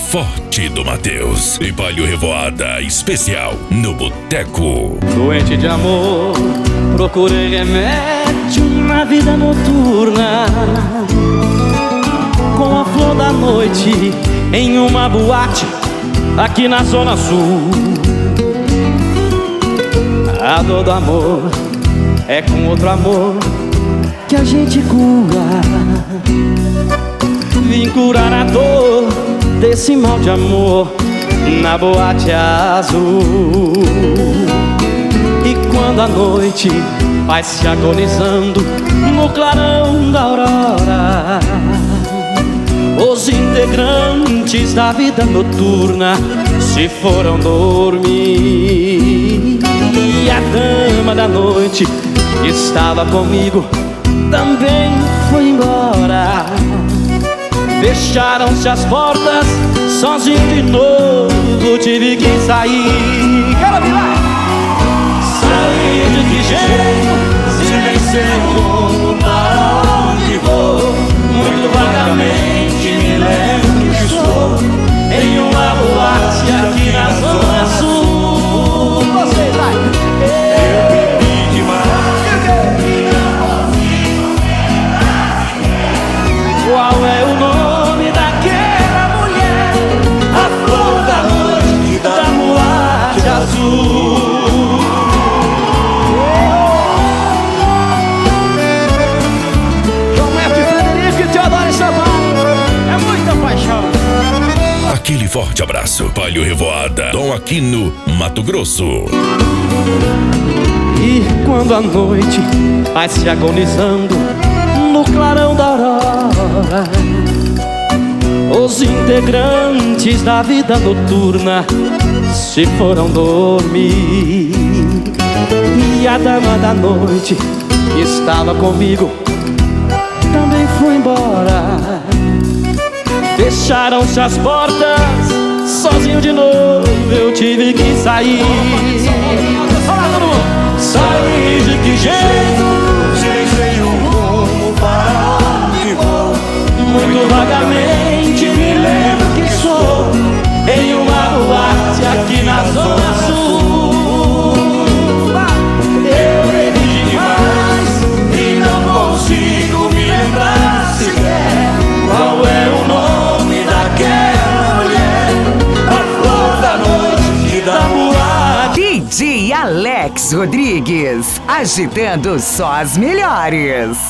Forte do Matheus e Palio Revoada especial no Boteco. Doente de amor, procurei remédio na vida noturna, com a flor da noite em uma boate aqui na Zona Sul. A dor do amor é com outro amor que a gente cura. Vim curar a dor desse mal de amor na boate azul. E quando a noite vai se agonizando no clarão da aurora, os integrantes da vida noturna se foram dormir. E a dama da noite que estava comigo também foi embora. Fecharam-se as portas, sozinho de novo tive que sair. Quero vir lá! Sair de que jeito, se nem sei como, para onde vou. Muito vagamente me lembro que estou em uma boate aqui na Zona Sul. Vocês vai! Eu bebi demais. Qual é o nome daquela mulher, a flor da noite da boate azul? João Mestre Frederico e Teodoro Sampaio, é muita paixão. Aquele forte abraço, Palio Revoada, Dom Aquino, Mato Grosso. E quando a noite vai se agonizando no clarão da aurora, os integrantes da vida noturna se foram dormir. E a dama da noite que estava comigo também foi embora. Fecharam-se as portas, sozinho de novo eu tive que sair. Olá, todo mundo! Sair de que jeito? Sem o rumo, para onde vou. Muito vagamente me lembro que sou em uma boate aqui na Zona Sul. Eu bebi demais e não consigo me lembrar sequer qual é o nome daquela mulher, a flor da noite da boate. DJ Alex Rodrigues, agitando só as melhores.